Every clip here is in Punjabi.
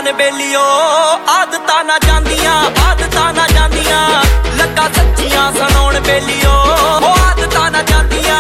ਬਿਆਨ ਬੇਲੀਓ ਆਦਤਾਂ ਨਾ ਜਾਂਦੀਆਂ ਲੱਗਾ ਸੱਚੀਆਂ ਸੁਣਾਉਣ ਬੇਲੀਓ ਆਦਤਾਂ ਨਾ ਜਾਂਦੀਆਂ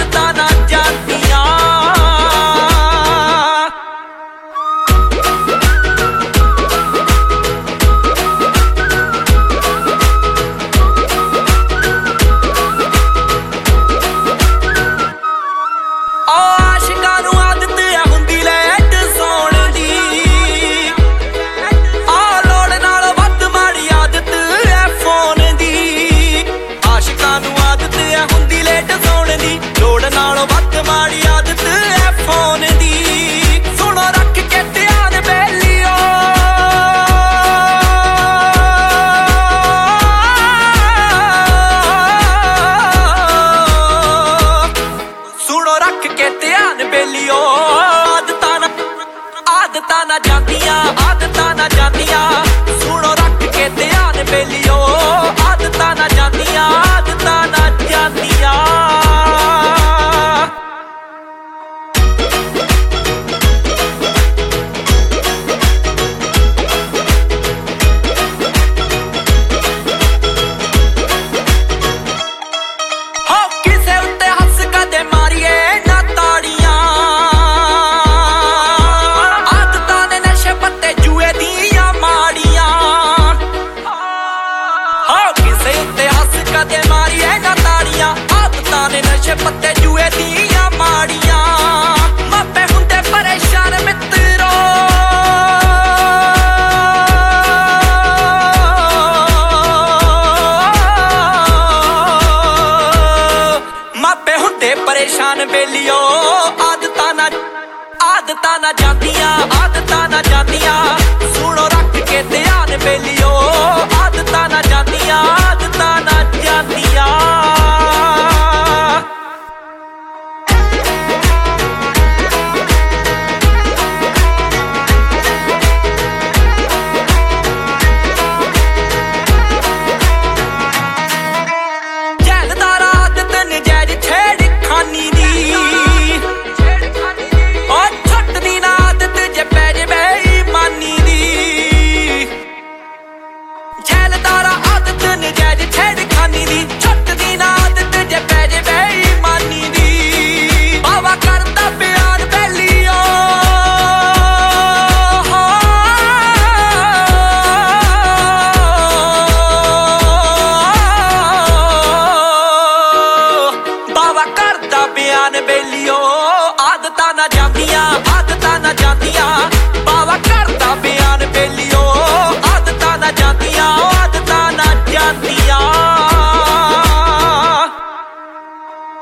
ਆਦਤਾਂ ਨਾ ਜਾਂਦੀਆਂ ਸੁਣੋ ਰੱਖ ਕੇ ਧਿਆਨ ਬੇਲੀਓ ਆਦਤਾਂ ਨਾ ਜਾਂਦੀਆਂ ਹੋ ਕਿਸੇ ਉੱਤੇ ਹੱਸ ਕਦੇ ਮਾਰੀਏ ਨਾ ਤਾੜੀਆਂ ਕਦੇ ਮਾਰੀਏ ਨਾ ਤਾੜੀਆਂ ਆਦਤਾਂ ਨੇ ਨਸ਼ੇ ਪੱਤੇ ਜੂਏ ਦੀਆਂ ਮਾੜੀਆਂ ਮਾਪੇ ਹੁੰਦੇ ਪਰੇਸ਼ਾਨ ਮਿੱਤਰੋ ਮਾਪੇ ਹੁੰਦੇ ਪਰੇਸ਼ਾਨ ਬੇਲੀਓ ਆਦਤਾਂ ਨਾ ਜਾਂਦੀਆਂ ਸੁਣੋ ਰੱਖ ਕੇ ਧਿਆਨ ਬੇਲੀਓ ਆਦਤਾਂ ਨਾ ਜਾਂਦੀਆਂ ਜੈਲਦਾਰ ਆਦਤ ਨਜਾਇਜ਼ ਛੇੜਖਾਨੀ ਦੀ ਛੱਡਦੀ ਨਾ ਆਦਤ ਜੇ ਪੈ ਜੇ ਬੇਈਮਾਨੀ ਦੀ ਜੈਲਦਾਰ ਆਦਤ ਨਜਾਇਜ਼ ਛੇੜਖਾਨੀ ਦੀ ਛੱਡਦੀ ਨਾ ਆਦਤ ਜੇ ਪੈ ਜੇ ਬੇਈਮਾਨੀ ਦੀ ਬਾਵਾ ਕਰਦਾ ਪਿਆਰ ਬੇਲੀਓ ਬਾਵਾ ਕਰਦਾ ਬਿਆਨ ਬੇਲੀਓ ਆਦਤਾਂ ਨਾ ਜਾਂਦੀਆਂ